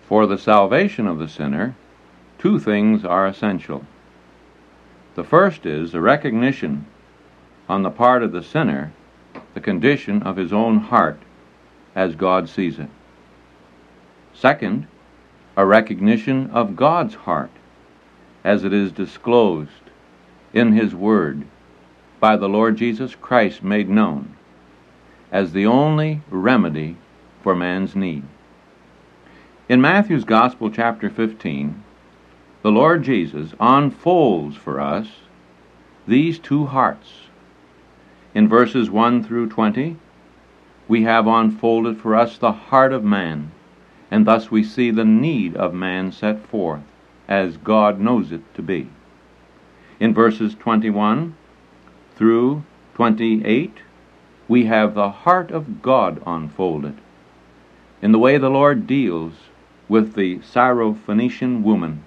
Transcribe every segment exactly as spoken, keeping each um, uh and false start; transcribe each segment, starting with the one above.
For the salvation of the sinner, two things are essential. The first is a recognition on the part of the sinner the condition of his own heart as God sees it. Second, a recognition of God's heart as it is disclosed in His Word by the Lord Jesus Christ made known as the only remedy for man's need. In Matthew's Gospel, chapter fifteen, the Lord Jesus unfolds for us these two hearts. In verses one through twenty, we have unfolded for us the heart of man, and thus we see the need of man set forth as God knows it to be. In verses twenty-one through twenty-eight, we have the heart of God unfolded in the way the Lord deals with the Syrophoenician woman.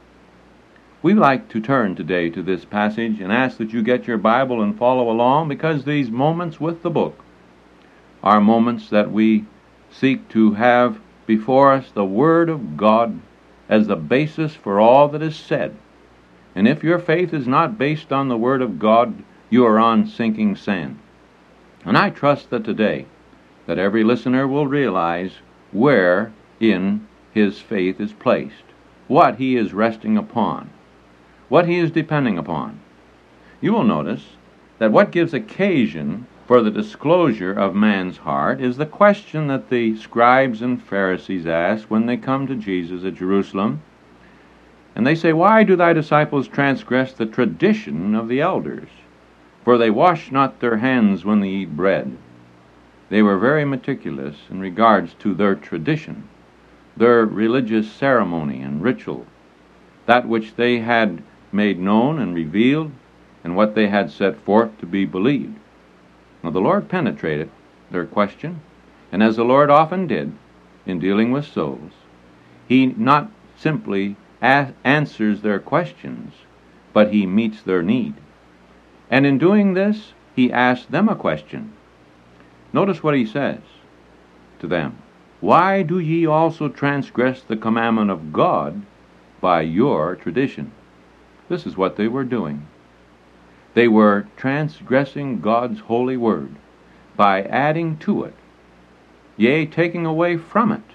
We like to turn today to this passage and ask that you get your Bible and follow along, because these moments with the book are moments that we seek to have before us the Word of God as the basis for all that is said. And if your faith is not based on the Word of God, you are on sinking sand. And I trust that today that every listener will realize where in his faith is placed, what he is resting upon, what he is depending upon. You will notice that what gives occasion for the disclosure of man's heart is the question that the scribes and Pharisees ask when they come to Jesus at Jerusalem. And they say, "Why do thy disciples transgress the tradition of the elders? For they wash not their hands when they eat bread." They were very meticulous in regards to their tradition, their religious ceremony and ritual, that which they had made known and revealed, and what they had set forth to be believed. Now the Lord penetrated their question, and as the Lord often did in dealing with souls, He not simply a- answers their questions, but He meets their need. And in doing this, He asks them a question. Notice what He says to them. "Why do ye also transgress the commandment of God by your tradition?" This is what they were doing. They were transgressing God's holy word by adding to it, yea, taking away from it,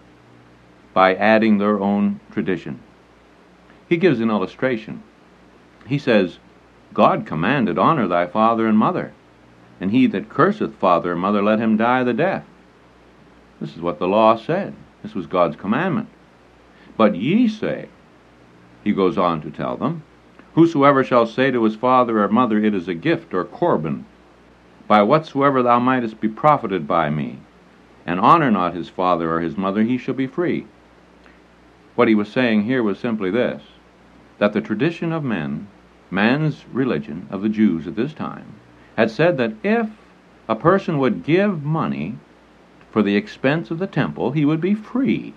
by adding their own tradition. He gives an illustration. He says, "God commanded, honor thy father and mother, and he that curseth father or mother, let him die the death." This is what the law said. This was God's commandment. "But ye say," he goes on to tell them, "whosoever shall say to his father or mother, it is a gift or Corban, by whatsoever thou mightest be profited by me, and honor not his father or his mother, he shall be free." What he was saying here was simply this, that the tradition of men, man's religion of the Jews at this time, had said that if a person would give money for the expense of the temple, he would be free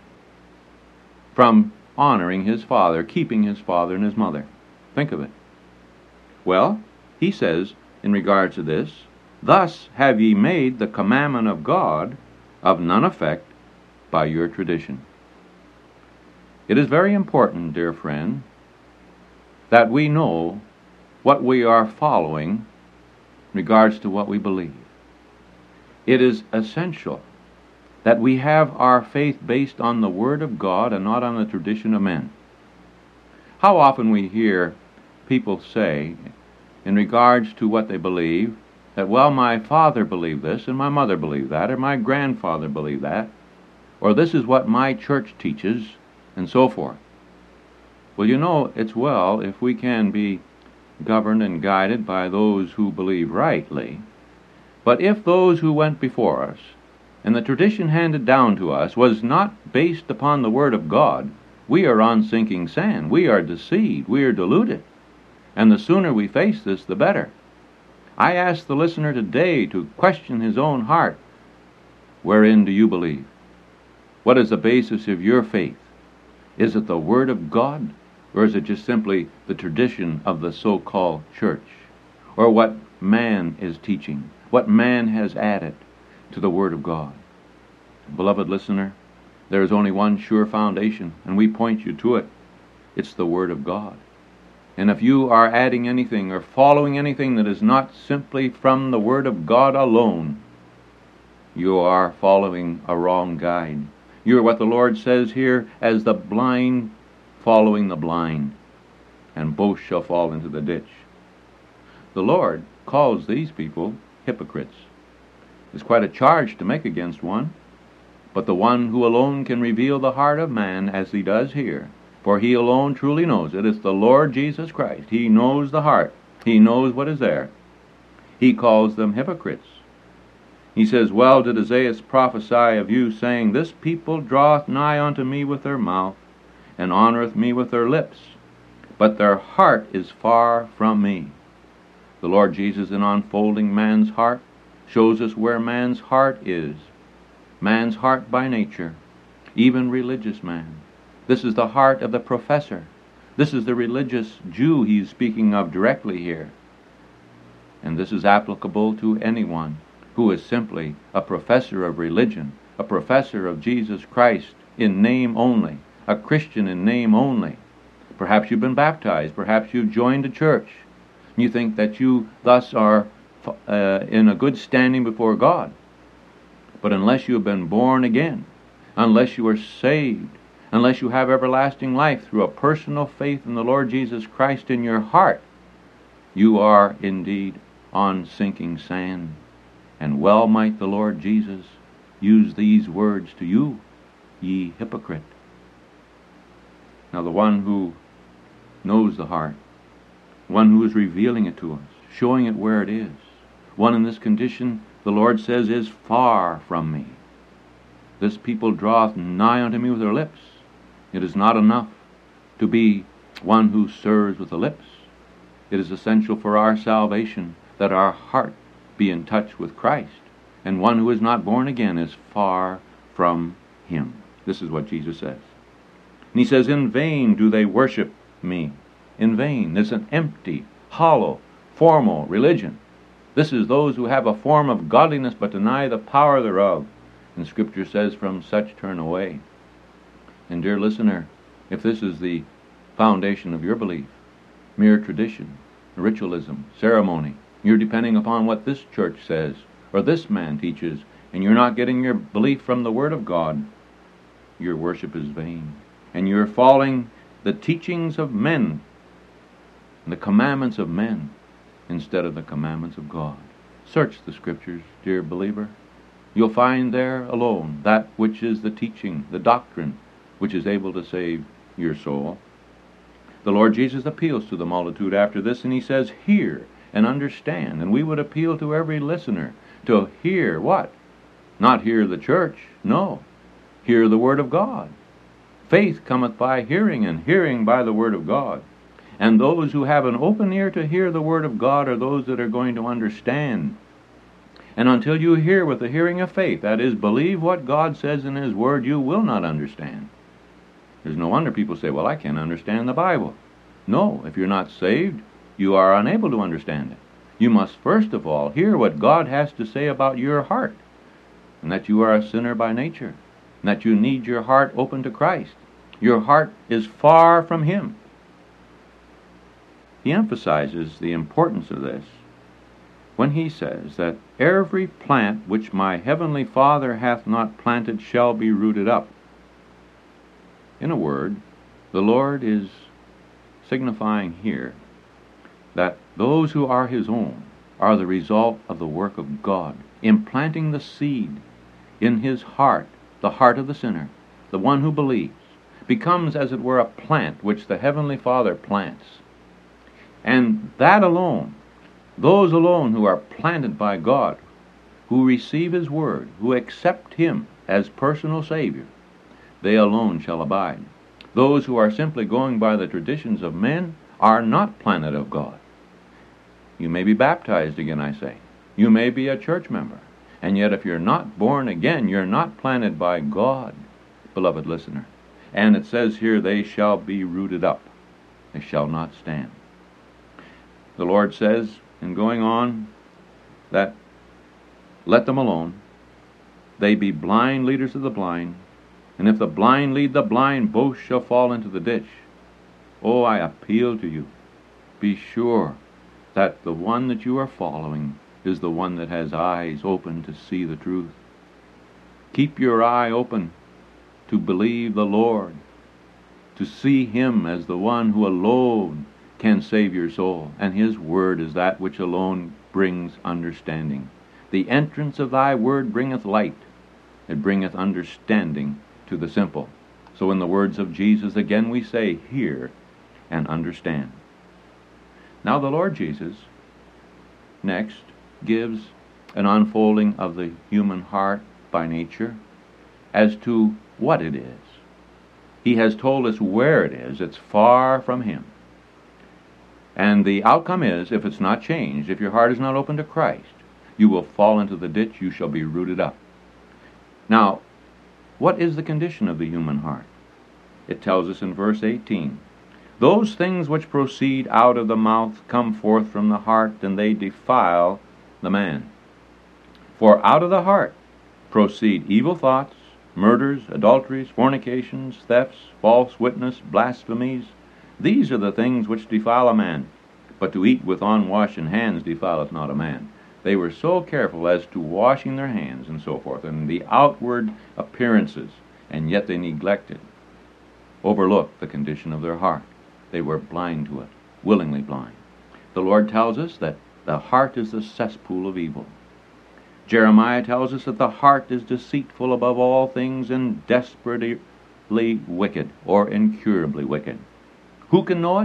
from honoring his father, keeping his father and his mother. Think of it. Well, he says in regard to this, "Thus have ye made the commandment of God of none effect by your tradition." It is very important, dear friend, that we know what we are following in regards to what we believe. It is essential that we have our faith based on the Word of God and not on the tradition of men. How often we hear people say, in regards to what they believe, that, well, my father believed this, and my mother believed that, or my grandfather believed that, or this is what my church teaches, and so forth. Well, you know, it's well if we can be governed and guided by those who believe rightly, but if those who went before us, and the tradition handed down to us, was not based upon the Word of God, we are on sinking sand. We are deceived. We are deluded. And the sooner we face this, the better. I ask the listener today to question his own heart. Wherein do you believe? What is the basis of your faith? Is it the Word of God, or is it just simply the tradition of the so-called church? Or what man is teaching? What man has added to the Word of God? Beloved listener, There is only one sure foundation, and we point you to it. It's the Word of God. And if you are adding anything or following anything that is not simply from the Word of God alone, you are following a wrong guide. You are what the Lord says here, as the blind following the blind, and both shall fall into the ditch. The Lord calls these people hypocrites. It's quite a charge to make against one, but the one who alone can reveal the heart of man, as he does here, for he alone truly knows it. It's the Lord Jesus Christ. He knows the heart. He knows what is there. He calls them hypocrites. He says, Well did Isaiah prophesy of you, saying, This people draweth nigh unto me with their mouth, and honoureth me with their lips, but their heart is far from me. The Lord Jesus, in unfolding man's heart, shows us where man's heart is. Man's heart by nature, even religious man. This is the heart of the professor. This is the religious Jew he's speaking of directly here. And this is applicable to anyone who is simply a professor of religion, a professor of Jesus Christ in name only, a Christian in name only. Perhaps you've been baptized, perhaps you've joined a church. You think that you thus are uh, in a good standing before God. But unless you have been born again, unless you are saved, unless you have everlasting life through a personal faith in the Lord Jesus Christ in your heart, you are indeed on sinking sand. And well might the Lord Jesus use these words to you, ye hypocrite. Now the one who knows the heart, one who is revealing it to us, showing it where it is, one in this condition, the Lord says, is far from me. This people draweth nigh unto me with their lips. It is not enough to be one who serves with the lips. It is essential for our salvation that our heart be in touch with Christ. And one who is not born again is far from him. This is what Jesus says. And he says, In vain do they worship me. In vain. It's an empty, hollow, formal religion. This is those who have a form of godliness but deny the power thereof. And Scripture says, From such turn away. And dear listener, if this is the foundation of your belief, mere tradition, ritualism, ceremony, you're depending upon what this church says or this man teaches, and you're not getting your belief from the Word of God, your worship is vain. And you're following the teachings of men, the commandments of men, instead of the commandments of God. Search the Scriptures, dear believer. You'll find there alone that which is the teaching, the doctrine, which is able to save your soul. The Lord Jesus appeals to the multitude after this, and he says, Hear and understand. And we would appeal to every listener to hear what? Not hear the church, no. Hear the Word of God. Faith cometh by hearing, and hearing by the Word of God. And those who have an open ear to hear the Word of God are those that are going to understand. And until you hear with the hearing of faith, that is, believe what God says in His Word, you will not understand. There's no wonder people say, well, I can't understand the Bible. No, if you're not saved, you are unable to understand it. You must first of all hear what God has to say about your heart, and that you are a sinner by nature, and that you need your heart open to Christ. Your heart is far from Him. He emphasizes the importance of this when he says that every plant which my heavenly Father hath not planted shall be rooted up. In a word, the Lord is signifying here that those who are His own are the result of the work of God, implanting the seed in his heart, the heart of the sinner, the one who believes, becomes as it were a plant which the Heavenly Father plants. And that alone, those alone who are planted by God, who receive His Word, who accept Him as personal Savior, they alone shall abide. Those who are simply going by the traditions of men are not planted of God. You may be baptized again, I say. You may be a church member. And yet if you're not born again, you're not planted by God, beloved listener. And it says here, they shall be rooted up. They shall not stand. The Lord says, in going on, that let them alone. They be blind leaders of the blind, And if the blind lead the blind, both shall fall into the ditch. Oh, I appeal to you. Be sure that the one that you are following is the one that has eyes open to see the truth. Keep your eye open to believe the Lord, to see Him as the one who alone can save your soul, and His word is that which alone brings understanding. The entrance of thy word bringeth light. It bringeth understanding to the simple. So in the words of Jesus, again we say, hear and understand. Now the Lord Jesus next gives an unfolding of the human heart by nature as to what it is. He has told us where it is. It's far from Him. And the outcome is, if it's not changed, if your heart is not open to Christ, you will fall into the ditch, you shall be rooted up. Now, what is the condition of the human heart? It tells us in verse eighteen, those things which proceed out of the mouth come forth from the heart, and they defile the man. For out of the heart proceed evil thoughts, murders, adulteries, fornications, thefts, false witness, blasphemies. These are the things which defile a man. But to eat with unwashen hands defileth not a man. They were so careful as to washing their hands and so forth, and the outward appearances, and yet they neglected, overlooked the condition of their heart. They were blind to it, willingly blind. The Lord tells us that the heart is the cesspool of evil. Jeremiah tells us that the heart is deceitful above all things and desperately wicked, or incurably wicked. Who can know it?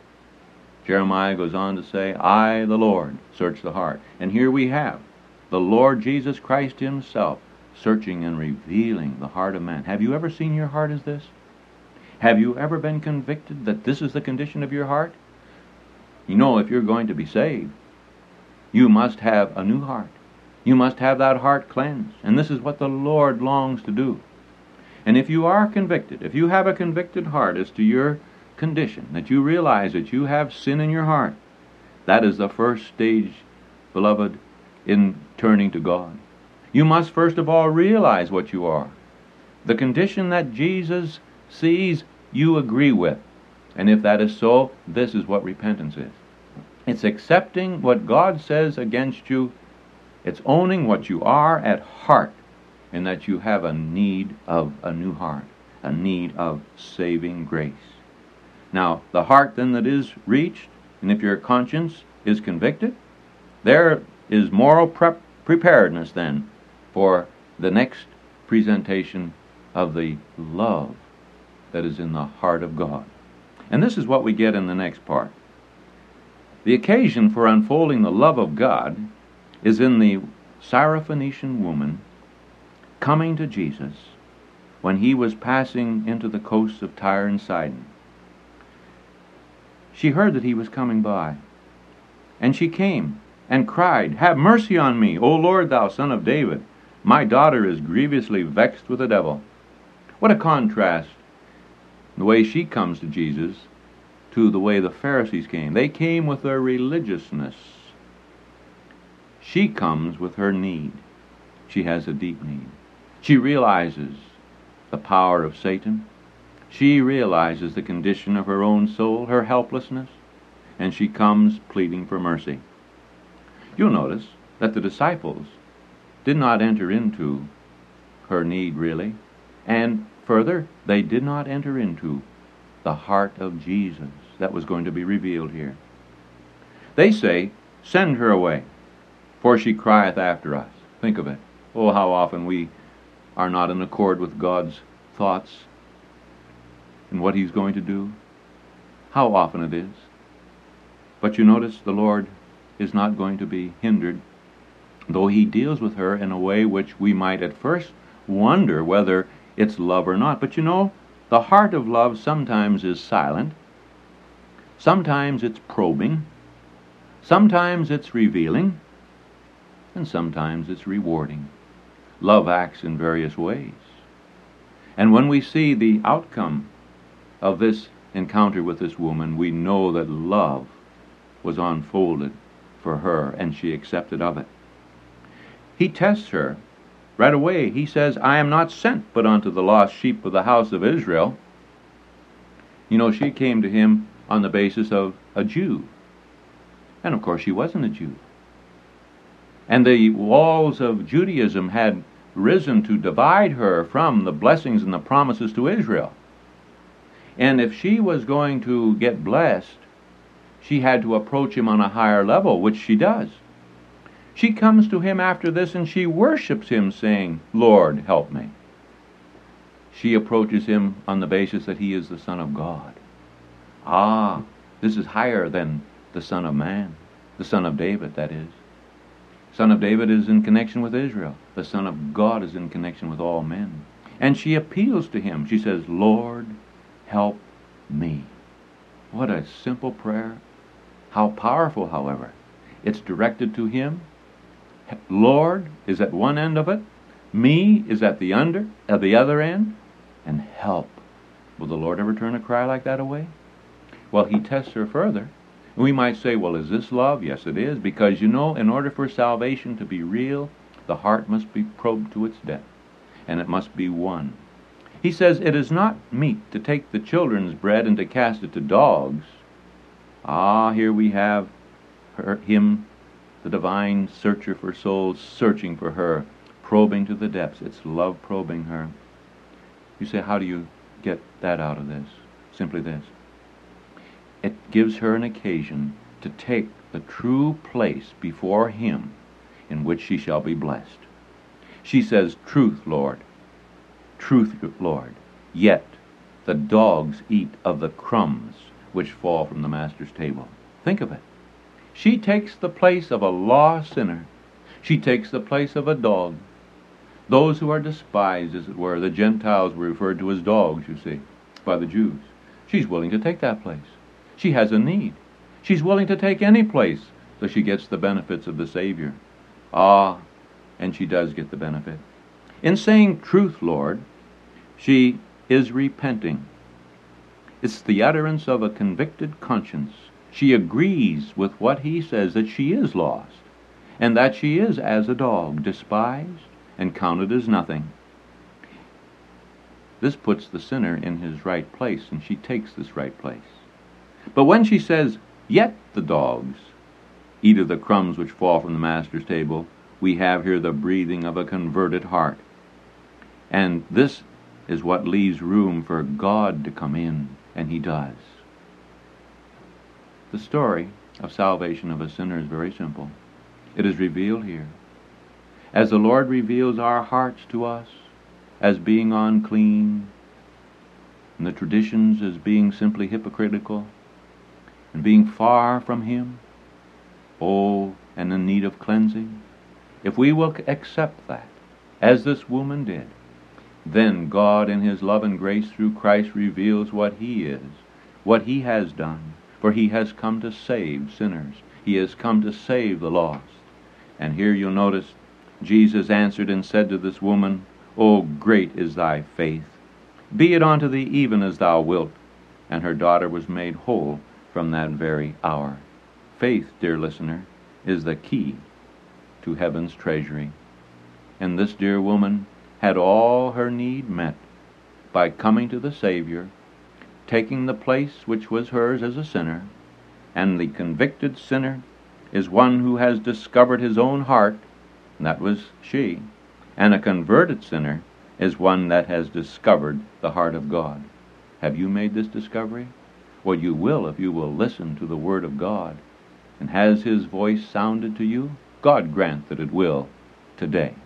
Jeremiah goes on to say, I, the Lord, search the heart. And here we have the Lord Jesus Christ Himself searching and revealing the heart of man. Have you ever seen your heart as this? Have you ever been convicted that this is the condition of your heart? You know, if you're going to be saved, you must have a new heart. You must have that heart cleansed. And this is what the Lord longs to do. And if you are convicted, if you have a convicted heart as to your condition, that you realize that you have sin in your heart, that is the first stage, beloved, in turning to God. You must first of all realize what you are. The condition that Jesus sees, you agree with. And if that is so, this is what repentance is. It's accepting what God says against you. It's owning what you are at heart, and that you have a need of a new heart, a need of saving grace. Now, the heart then that is reached, and if your conscience is convicted, there is moral prep preparedness then for the next presentation of the love that is in the heart of God. And this is what we get in the next part. The occasion for unfolding the love of God is in the Syrophoenician woman coming to Jesus when He was passing into the coasts of Tyre and Sidon. She heard that He was coming by, and she came and cried, Have mercy on me, O Lord, thou Son of David. My daughter is grievously vexed with the devil. What a contrast, the way she comes to Jesus to the way the Pharisees came. They came with their religiousness. She comes with her need. She has a deep need. She realizes the power of Satan. She realizes the condition of her own soul, her helplessness, and she comes pleading for mercy. You'll notice that the disciples did not enter into her need, really, and further, they did not enter into the heart of Jesus that was going to be revealed here. They say, Send her away, for she crieth after us. Think of it. Oh, how often we are not in accord with God's thoughts and what He's going to do. How often it is. But you notice the Lord is not going to be hindered, though He deals with her in a way which we might at first wonder whether it's love or not. But you know, the heart of love sometimes is silent, sometimes it's probing, sometimes it's revealing, and sometimes it's rewarding. Love acts in various ways. And when we see the outcome of this encounter with this woman, we know that love was unfolded for her, and she accepted of it. He tests her Right away, he says, I am not sent but unto the lost sheep of the house of Israel. You know, she came to him on the basis of a Jew. And of course, she wasn't a Jew. And the walls of Judaism had risen to divide her from the blessings and the promises to Israel. And if she was going to get blessed, she had to approach him on a higher level, which she does. She comes to him after this and she worships him, saying, Lord, help me. She approaches him on the basis that he is the Son of God. Ah, this is higher than the Son of Man, the Son of David, that is. Son of David is in connection with Israel. The Son of God is in connection with all men. And she appeals to him. She says, Lord, help me. What a simple prayer. How powerful, however. It's directed to him. Lord is at one end of it. Me is at the under, at the other end. And help. Will the Lord ever turn a cry like that away? Well, he tests her further. We might say, well, is this love? Yes, it is. Because, you know, in order for salvation to be real, the heart must be probed to its depth. And it must be won. He says, it is not meet to take the children's bread and to cast it to dogs. Ah, here we have her, him, the divine searcher for souls, searching for her, probing to the depths. It's love probing her. You say, how do you get that out of this? Simply this. It gives her an occasion to take the true place before him in which she shall be blessed. She says, truth, Lord, truth, Lord, yet the dogs eat of the crumbs which fall from the master's table. Think of it. She takes the place of a lost sinner. She takes the place of a dog. Those who are despised, as it were, the Gentiles were referred to as dogs, you see, by the Jews. She's willing to take that place. She has a need. She's willing to take any place so she gets the benefits of the Savior. Ah, and she does get the benefit. In saying truth, Lord, she is repenting. It's the utterance of a convicted conscience. She agrees with what he says, that she is lost, and that she is as a dog, despised and counted as nothing. This puts the sinner in his right place, and she takes this right place. But when she says, yet the dogs eat of the crumbs which fall from the master's table, we have here the breathing of a converted heart. And this is what leaves room for God to come in, and he does. The story of salvation of a sinner is very simple. It is revealed here. As the Lord reveals our hearts to us as being unclean, and the traditions as being simply hypocritical, and being far from him, oh, and in need of cleansing, if we will accept that, as this woman did, then God in his love and grace through Christ reveals what he is, what he has done, for he has come to save sinners. He has come to save the lost. And here you'll notice, Jesus answered and said to this woman, O great is thy faith. Be it unto thee even as thou wilt. And her daughter was made whole from that very hour. Faith, dear listener, is the key to heaven's treasury. And this dear woman had all her need met by coming to the Savior, taking the place which was hers as a sinner, and the convicted sinner is one who has discovered his own heart, and that was she, and a converted sinner is one that has discovered the heart of God. Have you made this discovery? Well, you will if you will listen to the Word of God. And has his voice sounded to you? God grant that it will today.